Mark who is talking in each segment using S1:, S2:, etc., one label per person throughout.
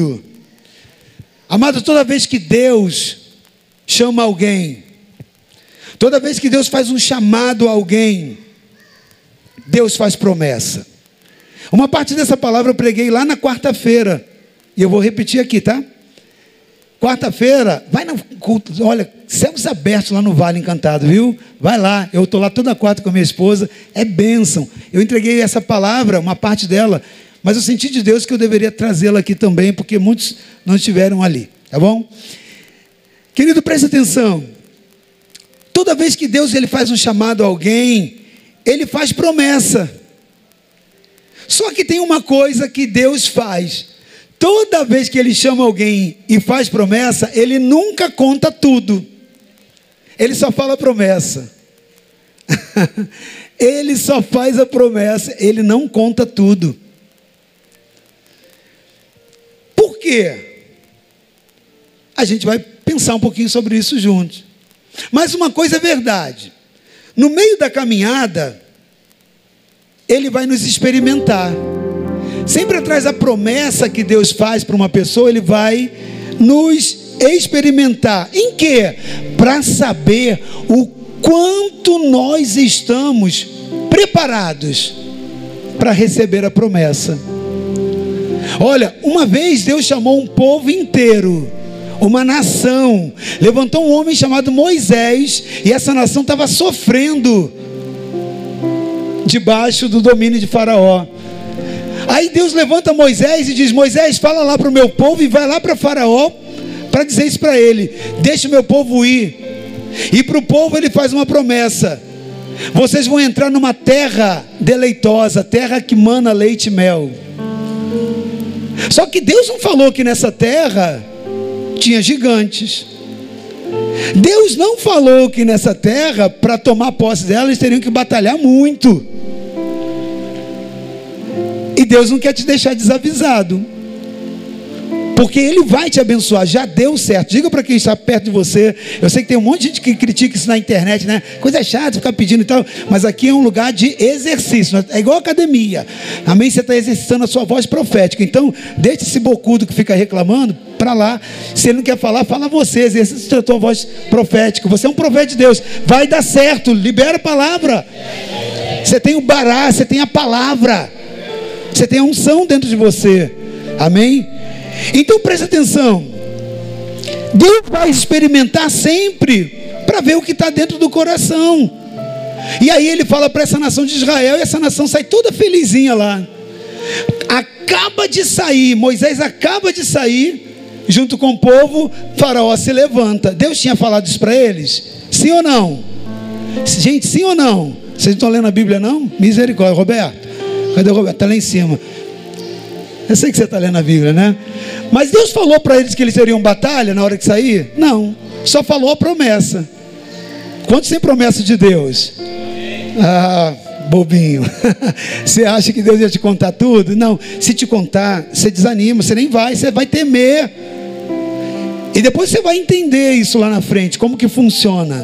S1: Amado, toda vez que Deus chama alguém, toda vez que Deus faz um chamado a alguém, Deus faz promessa. Uma parte dessa palavra eu preguei lá na quarta-feira, e eu vou repetir aqui, tá? Quarta-feira, vai no culto, olha, céus abertos lá no Vale Encantado, viu? Vai lá, eu estou lá toda quarta com a minha esposa, é bênção. Eu entreguei essa palavra, uma parte dela, mas eu senti de Deus que eu deveria trazê-la aqui também, porque muitos não estiveram ali, tá bom? Querido, preste atenção. Toda vez que Deus ele faz um chamado a alguém, Ele faz promessa. Só que tem uma coisa que Deus faz. Toda vez que Ele chama alguém e faz promessa, Ele nunca conta tudo. Ele só fala a promessa. Ele só faz a promessa, Ele não conta tudo. Por quê? A gente vai pensar um pouquinho sobre isso juntos. Mas uma coisa é verdade. No meio da caminhada, Ele vai nos experimentar. Sempre atrás da promessa que Deus faz para uma pessoa, Ele vai nos experimentar. Em quê? Para saber o quanto nós estamos preparados para receber a promessa. Olha, uma vez Deus chamou um povo inteiro, uma nação, levantou um homem chamado Moisés, e essa nação estava sofrendo debaixo do domínio de Faraó. Aí Deus levanta Moisés e diz: Moisés, fala lá para o meu povo e vai lá para Faraó para dizer isso para ele: deixa o meu povo ir. E para o povo ele faz uma promessa: vocês vão entrar numa terra deleitosa, terra que mana leite e mel. Só que Deus não falou que nessa terra tinha gigantes. Deus não falou que nessa terra, para tomar posse dela, eles teriam que batalhar muito. E Deus não quer te deixar desavisado, porque Ele vai te abençoar. Já deu certo. Diga para quem está perto de você. Eu sei que tem um monte de gente que critica isso na internet, né? Coisa chata, ficar pedindo e tal. Mas aqui é um lugar de exercício. É igual academia. Amém? Você está exercitando a sua voz profética. Então, deixe esse bocudo que fica reclamando para lá. Se ele não quer falar, fala você. Exercita a tua voz profética. Você é um profeta de Deus. Vai dar certo. Libera a palavra. Você tem o bará, você tem a palavra. Você tem a unção dentro de você. Amém? Então preste atenção. Deus vai experimentar sempre para ver o que está dentro do coração. E aí Ele fala para essa nação de Israel, e essa nação sai toda felizinha lá. Acaba de sair, Moisés acaba de sair, junto com o povo. Faraó se levanta. Deus tinha falado isso para eles? Sim ou não? Gente, sim ou não? Vocês não estão lendo a Bíblia não? Misericórdia. Roberto, cadê o Roberto? Está lá em cima. Eu sei que você está lendo a Bíblia, né? Mas Deus falou para eles que eles teriam batalha na hora de sair? Não, só falou a promessa. Quantos têm promessa de Deus? Ah, bobinho. Você acha que Deus ia te contar tudo? Não, se te contar, você desanima, você nem vai, você vai temer. E depois você vai entender isso lá na frente, como que funciona.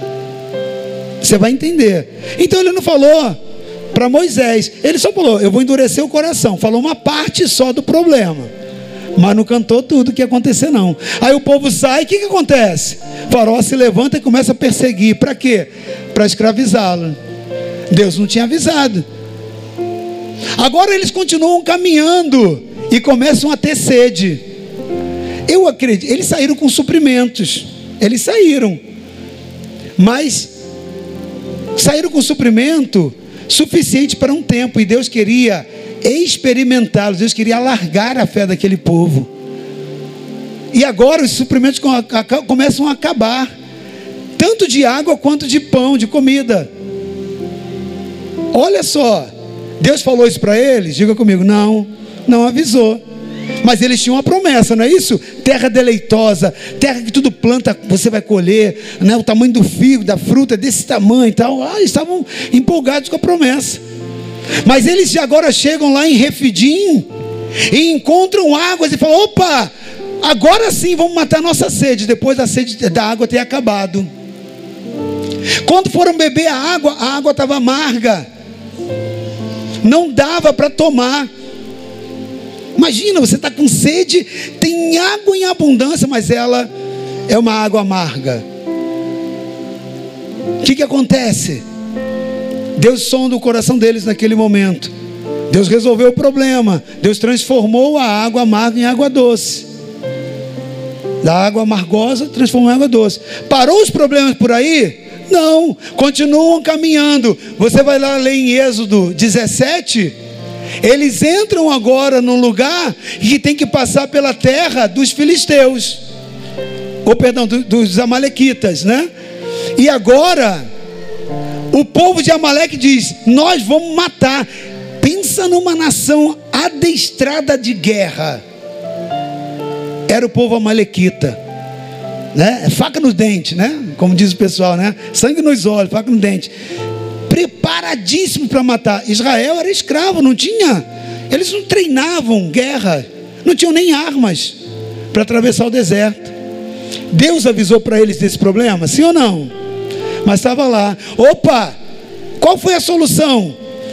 S1: Você vai entender. Então Ele não falou para Moisés, Ele só falou: eu vou endurecer o coração. Falou uma parte só do problema, mas não cantou tudo que ia acontecer não. Aí o povo sai, o que acontece? Faraó se levanta e começa a perseguir. Para quê? Para escravizá-lo. Deus não tinha avisado. Agora eles continuam caminhando e começam a ter sede. Eu acredito, eles saíram com suprimentos. Eles saíram, mas saíram com suprimento suficiente para um tempo, e Deus queria experimentá-los. Deus queria alargar a fé daquele povo. E agora os suprimentos começam a acabar, tanto de água quanto de pão, de comida. Olha só, Deus falou isso para eles? Diga comigo: não, não avisou. Mas eles tinham uma promessa, não é isso? Terra deleitosa, terra que tudo planta você vai colher, né? O tamanho do figo, da fruta é desse tamanho e tal. Eles estavam empolgados com a promessa. Mas eles agora chegam lá em Refidim e encontram águas e falam: opa, agora sim vamos matar nossa sede, depois da sede da água ter acabado. Quando foram beber a água estava amarga, não dava para tomar. Imagina, você está com sede, tem água em abundância, mas ela é uma água amarga. O que acontece? Deus sonda o coração deles naquele momento. Deus resolveu o problema. Deus transformou a água amarga em água doce. Da água amargosa transformou em água doce. Parou os problemas por aí? Não, continuam caminhando. Você vai lá ler em Êxodo 17. Eles entram agora num lugar que tem que passar pela terra dos filisteus, ou perdão, dos amalequitas, né? E agora o povo de Amaleque diz: nós vamos matar. Pensa numa nação adestrada de guerra. Era o povo amalequita, né? Faca no dente, né? Como diz o pessoal, né? Sangue nos olhos, faca no dente. Preparadíssimo para matar. Israel era escravo, não tinha. Eles não treinavam guerra, não tinham nem armas para atravessar o deserto. Deus avisou para eles desse problema, sim ou não? Mas estava lá. Opa, qual foi a solução?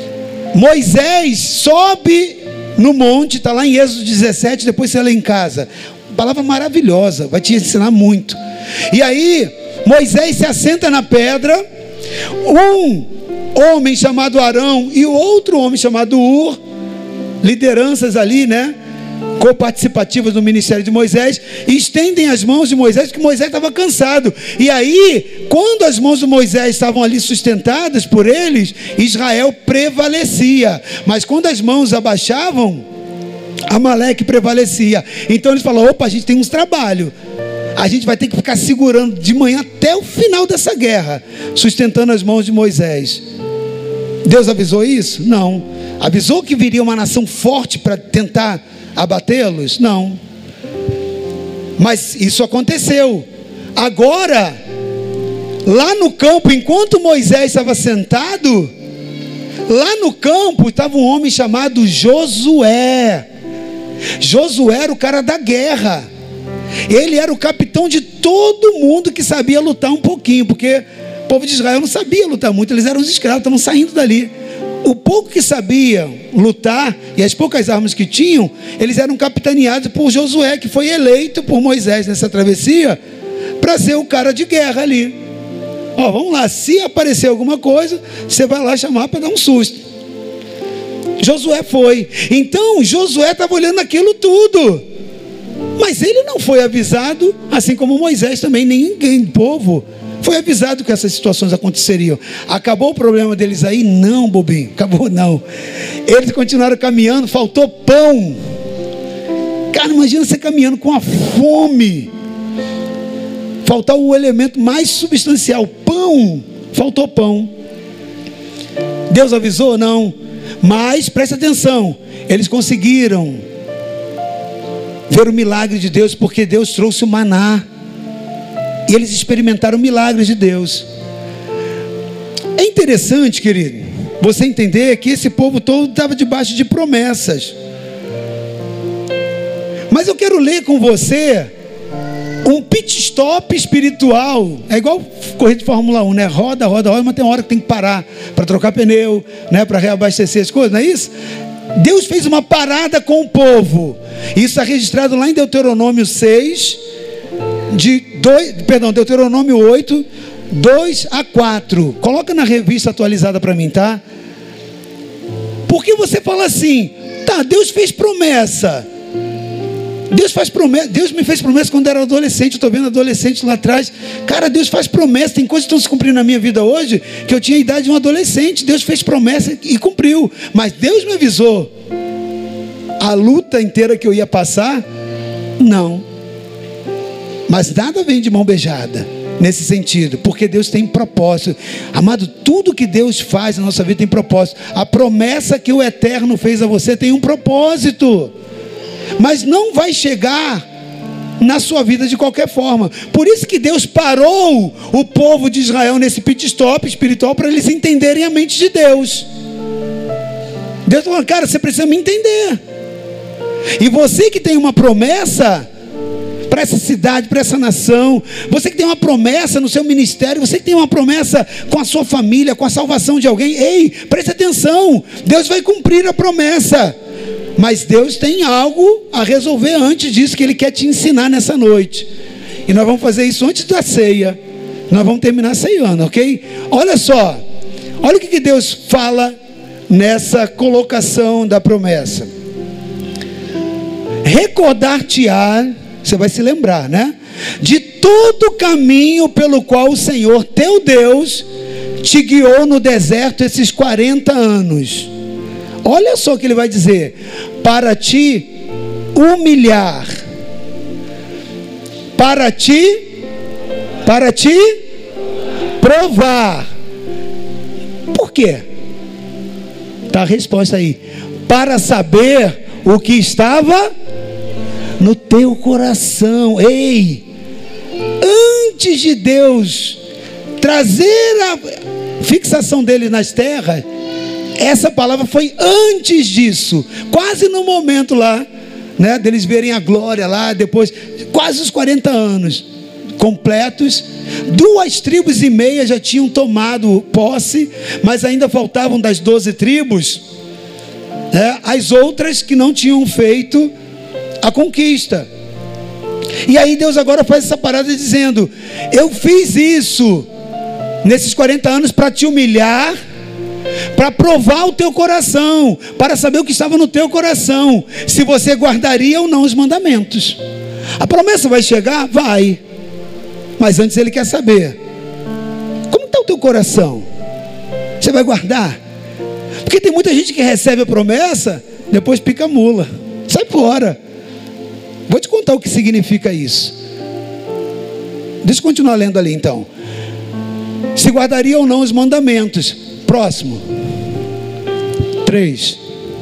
S1: Moisés sobe no monte, está lá em Êxodo 17, depois você lê em casa. Palavra maravilhosa, vai te ensinar muito. E aí Moisés se assenta na pedra. Um homem chamado Arão e o outro homem chamado Ur, lideranças ali, né, coparticipativas do ministério de Moisés, estendem as mãos de Moisés, porque Moisés estava cansado. E aí, quando as mãos de Moisés estavam ali sustentadas por eles, Israel prevalecia. Mas quando as mãos abaixavam, Amaleque prevalecia. Então eles falaram: opa, a gente tem uns trabalhos. A gente vai ter que ficar segurando de manhã até o final dessa guerra, sustentando as mãos de Moisés. Deus avisou isso? Não. Avisou que viria uma nação forte para tentar abatê-los? Não. Mas isso aconteceu. Agora, lá no campo, enquanto Moisés estava sentado, lá no campo estava um homem chamado Josué. Josué era o cara da guerra. Ele era o capitão de todo mundo que sabia lutar um pouquinho, porque o povo de Israel não sabia lutar muito, eles eram os escravos, estavam saindo dali. O pouco que sabiam lutar e as poucas armas que tinham, eles eram capitaneados por Josué, que foi eleito por Moisés nessa travessia para ser o cara de guerra ali. Ó, vamos lá, se aparecer alguma coisa, você vai lá chamar para dar um susto. Josué foi. Então Josué estava olhando aquilo tudo, mas ele não foi avisado, assim como Moisés também, nem ninguém do povo foi avisado que essas situações aconteceriam. Acabou o problema deles aí? Não, bobinho, acabou não. Eles continuaram caminhando, faltou pão. Cara, imagina você caminhando com a fome, faltar o elemento mais substancial, pão. Faltou pão. Deus avisou? Não. Mas presta atenção, eles conseguiram ver o milagre de Deus, porque Deus trouxe o maná. E eles experimentaram o milagre de Deus. É interessante, querido, você entender que esse povo todo estava debaixo de promessas. Mas eu quero ler com você um pit stop espiritual. É igual corrida de Fórmula 1, né? Roda, mas tem uma hora que tem que parar para trocar pneu, né? Para reabastecer as coisas, não é isso? Deus fez uma parada com o povo. Isso está registrado lá em Deuteronômio 6, Deuteronômio 8, 2 a 4. Coloca na revista atualizada para mim, tá? Porque você fala assim: tá, Deus fez promessa. Deus faz promessa. Deus me fez promessa quando eu era adolescente. Eu estou vendo adolescente lá atrás. Cara, Deus faz promessa. Tem coisas que estão se cumprindo na minha vida hoje, que eu tinha a idade de um adolescente. Deus fez promessa e cumpriu. Mas Deus me avisou a luta inteira que eu ia passar? Não. Mas nada vem de mão beijada nesse sentido, porque Deus tem propósito. Amado, tudo que Deus faz na nossa vida tem propósito. A promessa que o Eterno fez a você tem um propósito, mas não vai chegar na sua vida de qualquer forma. Por isso que Deus parou o povo de Israel nesse pit stop espiritual, para eles entenderem a mente de Deus. Deus falou: cara, você precisa me entender. E você que tem uma promessa para essa cidade, para essa nação, você que tem uma promessa no seu ministério, você que tem uma promessa com a sua família, com a salvação de alguém, ei, preste atenção, Deus vai cumprir a promessa. Mas Deus tem algo a resolver antes disso, que Ele quer te ensinar nessa noite. E nós vamos fazer isso antes da ceia. Nós vamos terminar ceiando, ok? Olha só, olha o que Deus fala nessa colocação da promessa. Recordar-te-á, você vai se lembrar, né? De todo o caminho pelo qual o Senhor teu Deus te guiou no deserto esses 40 anos. Olha só o que Ele vai dizer: para te humilhar, para te provar. Por quê? Está a resposta aí. Para saber o que estava no teu coração. Ei, antes de Deus trazer a fixação dele nas terras, essa palavra foi antes disso, quase no momento lá, né, deles verem a glória lá, depois, quase os 40 anos completos, 2,5 tribos já tinham tomado posse, mas ainda faltavam das 12 tribos, né, as outras que não tinham feito a conquista. E aí Deus agora faz essa parada dizendo: eu fiz isso nesses 40 anos para te humilhar, para provar o teu coração, para saber o que estava no teu coração, se você guardaria ou não os mandamentos. A promessa vai chegar? Vai. Mas antes Ele quer saber: como está o teu coração? Você vai guardar? Porque tem muita gente que recebe a promessa, depois pica a mula, sai fora. Vou te contar o que significa isso. Deixa eu continuar lendo ali então. Se guardaria ou não os mandamentos. Próximo 3.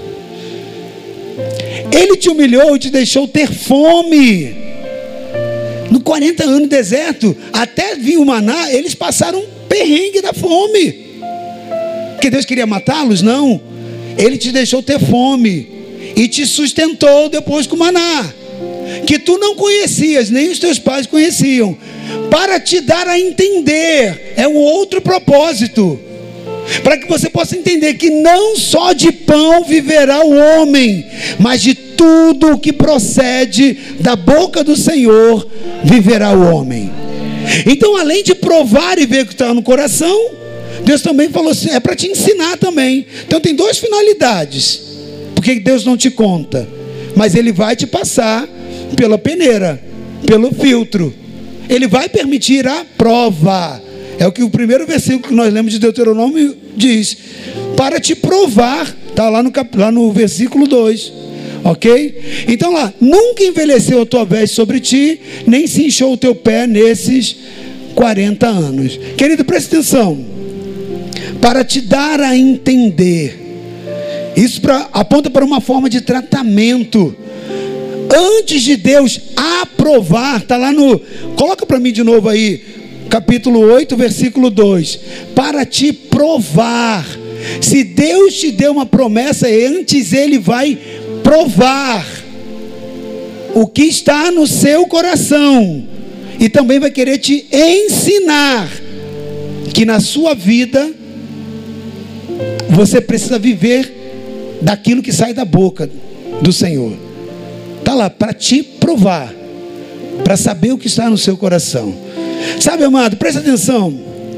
S1: Ele te humilhou e te deixou ter fome. No 40 anos de deserto, até vir o maná, eles passaram um perrengue da fome. Porque Deus queria matá-los? Não. Ele te deixou ter fome e te sustentou depois com o maná, que tu não conhecias, nem os teus pais conheciam, para te dar a entender. É um outro propósito, para que você possa entender que não só de pão viverá o homem, mas de tudo o que procede da boca do Senhor viverá o homem. Então, além de provar e ver o que está no coração, Deus também falou assim, é para te ensinar também. Então tem 2 finalidades, porque Deus não te conta, mas Ele vai te passar pela peneira, pelo filtro. Ele vai permitir a prova. É o que o primeiro versículo que nós lemos de Deuteronômio diz: para te provar. Está lá no versículo 2. Ok? Então lá: nunca envelheceu a tua veste sobre ti, nem se inchou o teu pé nesses 40 anos. Querido, preste atenção. Para te dar a entender. Isso aponta para uma forma de tratamento. Antes de Deus aprovar, está lá no... Coloca para mim de novo aí, capítulo 8, versículo 2. Para te provar. Se Deus te deu uma promessa, antes Ele vai provar o que está no seu coração. E também vai querer te ensinar que na sua vida você precisa viver daquilo que sai da boca do Senhor. Está lá para te provar, para saber o que está no seu coração. Sabe, amado, presta atenção.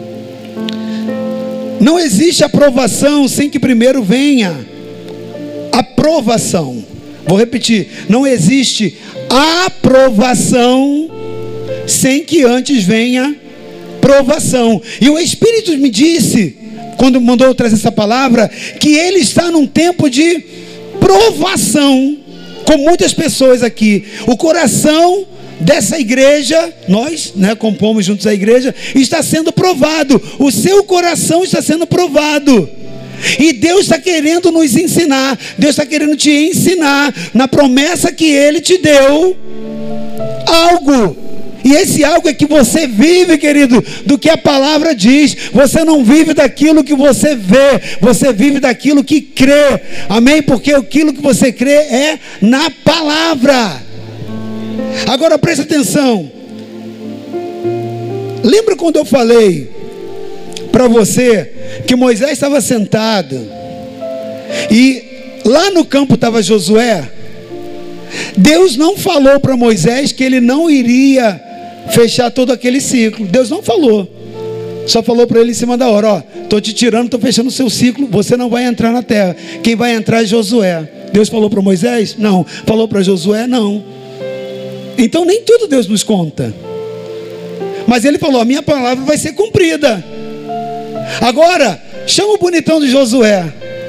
S1: Não existe aprovação sem que primeiro venha aprovação. Vou repetir: não existe aprovação sem que antes venha provação. E o Espírito me disse, quando mandou eu trazer essa palavra, que Ele está num tempo de provação com muitas pessoas aqui. O coração dessa igreja, nós, né, compomos juntos a igreja, está sendo provado. O seu coração está sendo provado. E Deus está querendo nos ensinar. Deus está querendo te ensinar, na promessa que Ele te deu, algo. E esse algo é que você vive, querido, do que a palavra diz. Você não vive daquilo que você vê, você vive daquilo que crê. Amém? Porque aquilo que você crê é na palavra. Agora presta atenção. Lembra quando eu falei para você que Moisés estava sentado e lá no campo estava Josué. Deus não falou para Moisés que ele não iria fechar todo aquele ciclo. Deus não falou. Só falou para ele em cima da hora: ó, estou te tirando, estou fechando o seu ciclo, você não vai entrar na terra. Quem vai entrar é Josué. Deus falou para Moisés? Não. Falou para Josué? Não. Então nem tudo Deus nos conta. Mas ele falou: a minha palavra vai ser cumprida. Agora, chama o bonitão de Josué.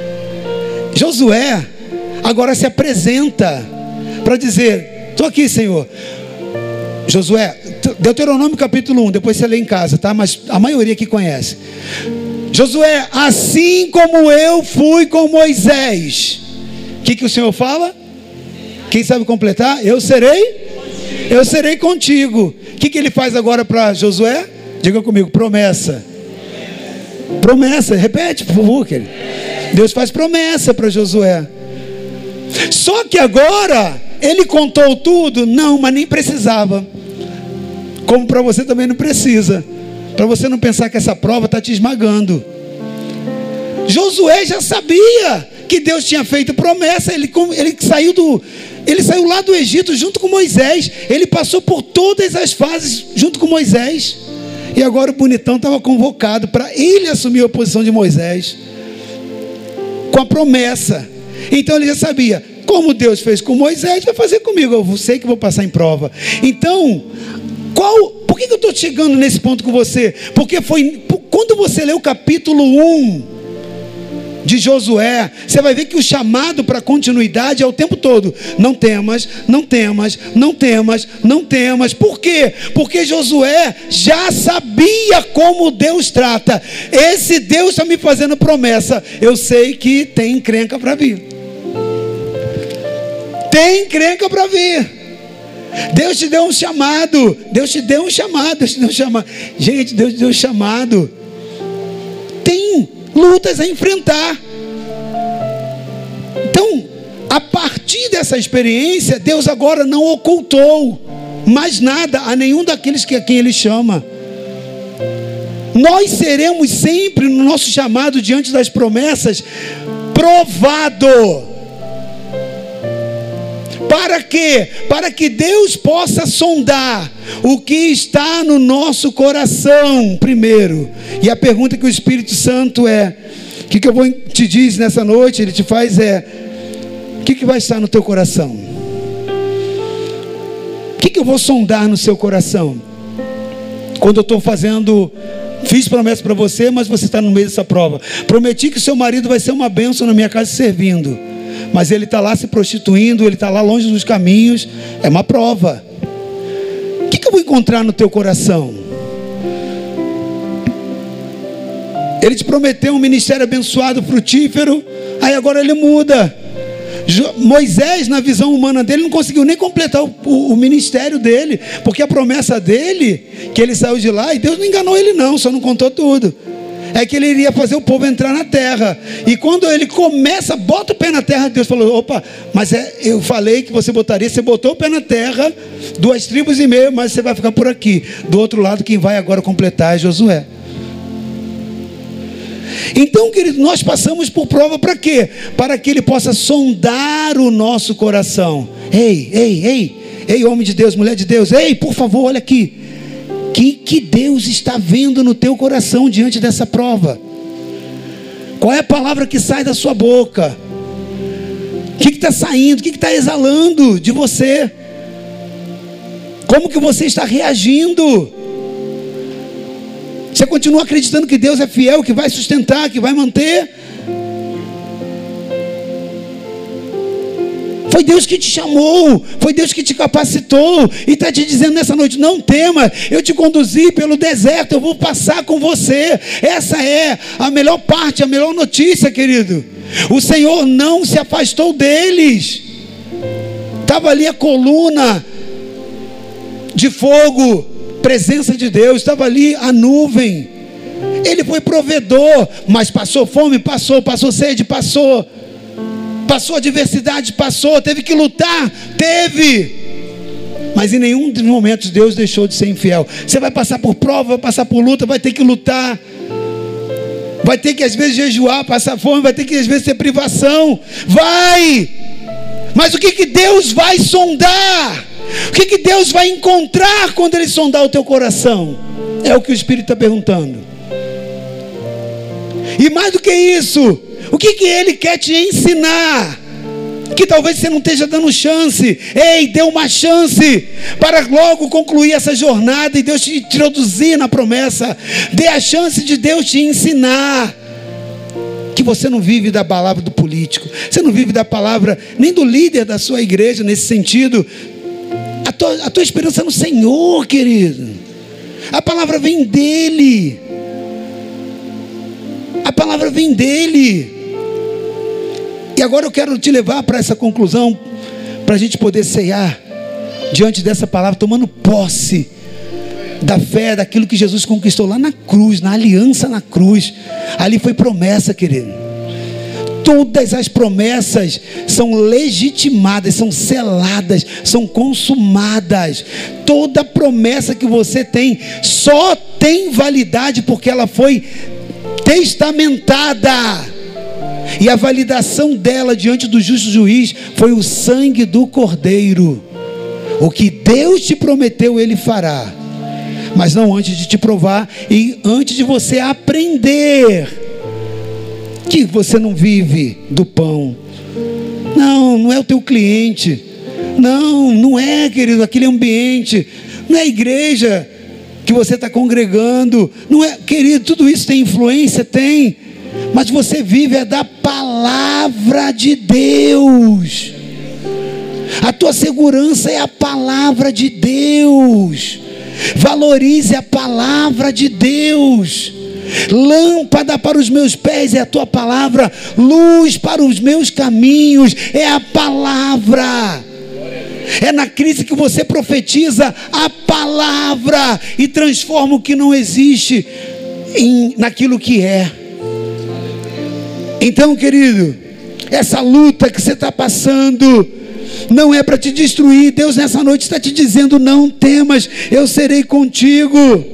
S1: Josué agora se apresenta para dizer: estou aqui, Senhor. Josué, Deuteronômio capítulo 1, depois você lê em casa, tá? Mas a maioria aqui conhece. Josué, assim como eu fui com Moisés. O que o Senhor fala? Quem sabe completar? Eu serei contigo. O que ele faz agora para Josué? Diga comigo: promessa. Promessa, repete por favor, querido. Deus faz promessa para Josué. Só que agora ele contou tudo? Não, mas nem precisava. Como para você também não precisa. Para você não pensar que essa prova está te esmagando. Josué já sabia que Deus tinha feito promessa. Ele saiu lá do Egito junto com Moisés. Ele passou por todas as fases junto com Moisés. E agora o bonitão estava convocado para ele assumir a posição de Moisés, com a promessa. Então ele já sabia: como Deus fez com Moisés, vai fazer comigo. Eu sei que vou passar em prova. Então, por que eu estou chegando nesse ponto com você? Porque quando você lê o capítulo 1 de Josué, você vai ver que o chamado para continuidade é o tempo todo: não temas, não temas, não temas, não temas. Por quê? Porque Josué já sabia como Deus trata. Esse Deus está me fazendo promessa. Eu sei que tem encrenca para vir. Tem encrenca para vir. Deus te deu um chamado. Deus te deu um chamado. Gente, Deus te deu um chamado. Tem lutas a enfrentar. Então, a partir dessa experiência, Deus agora não ocultou mais nada a nenhum daqueles a quem Ele chama. Nós seremos sempre, no nosso chamado diante das promessas, provado. Para quê? Para que Deus possa sondar o que está no nosso coração primeiro. E a pergunta que o Espírito Santo o que eu vou te dizer nessa noite, ele te faz o que vai estar no teu coração? O que eu vou sondar no seu coração? Quando eu estou fiz promessa para você, mas você está no meio dessa prova. Prometi que seu marido vai ser uma bênção na minha casa servindo, mas ele está lá se prostituindo, ele está lá longe dos caminhos. É uma prova. O que eu vou encontrar no teu coração? Ele te prometeu um ministério abençoado, frutífero. Aí agora ele muda. Moisés, na visão humana dele, não conseguiu nem completar o ministério dele, porque a promessa dele, que ele saiu de lá, e Deus não enganou ele não, só não contou tudo, é que ele iria fazer o povo entrar na terra. E quando ele bota o pé na terra, Deus falou: opa, mas eu falei que você botou o pé na terra, 2,5 tribos, mas você vai ficar por aqui. Do outro lado, quem vai agora completar é Josué. Então, querido, nós passamos por prova para quê? Para que Ele possa sondar o nosso coração. Ei, homem de Deus, mulher de Deus, ei, por favor, olha aqui. O que Deus está vendo no teu coração diante dessa prova? Qual é a palavra que sai da sua boca? O que está saindo? O que está exalando de você? Como que você está reagindo? Você continua acreditando que Deus é fiel, que vai sustentar, que vai manter? Foi Deus que te chamou, foi Deus que te capacitou e está te dizendo nessa noite: não tema, eu te conduzi pelo deserto, eu vou passar com você. Essa é a melhor parte, a melhor notícia, querido. O Senhor não se afastou deles. Estava ali a coluna de fogo, presença de Deus, estava ali a nuvem. Ele foi provedor, mas passou fome, passou sede, passou adversidade, teve que lutar, mas em nenhum dos momentos Deus deixou de ser infiel. Você vai passar por prova, vai passar por luta, vai ter que lutar. Vai ter que às vezes jejuar, passar fome, vai ter que às vezes ter privação. Vai! Mas o que Deus vai sondar? O que Deus vai encontrar quando Ele sondar o teu coração? É o que o Espírito está perguntando. E mais do que isso, o que Ele quer te ensinar? Que talvez você não esteja dando chance. Ei, dê uma chance para logo concluir essa jornada e Deus te introduzir na promessa. Dê a chance de Deus te ensinar que você não vive da palavra do político, você não vive da palavra nem do líder da sua igreja. Nesse sentido, a tua esperança é no Senhor, querido. A palavra vem dEle. A palavra vem dEle. E agora eu quero te levar para essa conclusão, para a gente poder ceiar diante dessa palavra, tomando posse da fé, daquilo que Jesus conquistou lá na cruz, na aliança na cruz. Ali foi promessa, querido. Todas as promessas são legitimadas, são seladas, são consumadas. Toda promessa que você tem só tem validade porque ela foi testamentada. E a validação dela diante do justo juiz foi o sangue do Cordeiro. O que Deus te prometeu, Ele fará. Mas não antes de te provar e antes de você aprender que você não vive do pão. Não é o teu cliente. Não é, querido, aquele ambiente. Não é a igreja que você está congregando. Não é, querido, tudo isso tem influência? Tem. Mas você vive é da palavra de Deus. A tua segurança é a palavra de Deus. Valorize a palavra de Deus. Lâmpada para os meus pés é a tua palavra, luz para os meus caminhos é a palavra. É na crise que você profetiza a palavra e transforma o que não existe naquilo que é. Então, querido, essa luta que você está passando não é para te destruir. Deus nessa noite está te dizendo: não temas, eu serei contigo.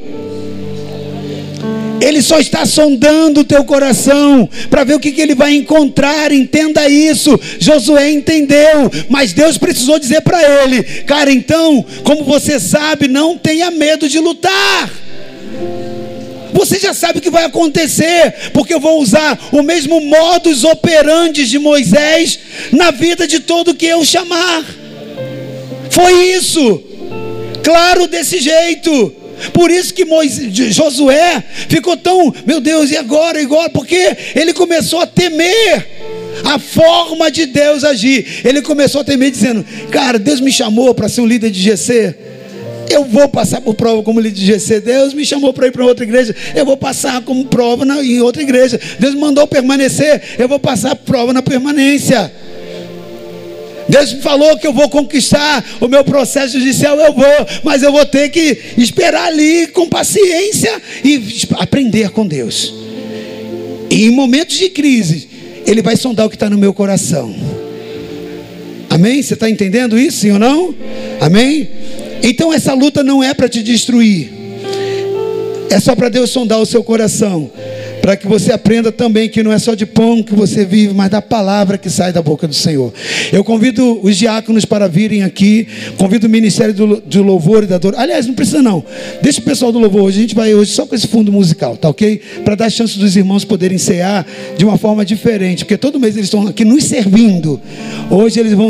S1: Ele só está sondando o teu coração para ver o que Ele vai encontrar. Entenda isso. Josué entendeu, mas Deus precisou dizer para ele: cara, então, como você sabe, não tenha medo de lutar. Você já sabe o que vai acontecer, porque eu vou usar o mesmo modus operandi de Moisés na vida de todo que eu chamar. Foi isso, claro, desse jeito. Por isso que Josué ficou tão, meu Deus, e agora? Porque ele começou a temer a forma de Deus agir. Ele começou a temer dizendo: cara, Deus me chamou para ser um líder de GC, eu vou passar por prova como líder de GC. Deus me chamou para ir para outra igreja, eu vou passar como prova em outra igreja. Deus me mandou permanecer, eu vou passar prova na permanência. Deus me falou que eu vou conquistar o meu processo judicial, eu vou, mas eu vou ter que esperar ali com paciência e aprender com Deus. E em momentos de crise, Ele vai sondar o que está no meu coração. Amém? Você está entendendo isso, sim ou não? Amém? Então essa luta não é para te destruir, é só para Deus sondar o seu coração, para que você aprenda também que não é só de pão que você vive, mas da palavra que sai da boca do Senhor. Eu convido os diáconos para virem aqui, convido o ministério do louvor e da adoração. Aliás, não precisa não, deixa o pessoal do louvor, hoje a gente vai hoje só com esse fundo musical, tá ok? Para dar chance dos irmãos poderem cear de uma forma diferente, porque todo mês eles estão aqui nos servindo. Hoje eles vão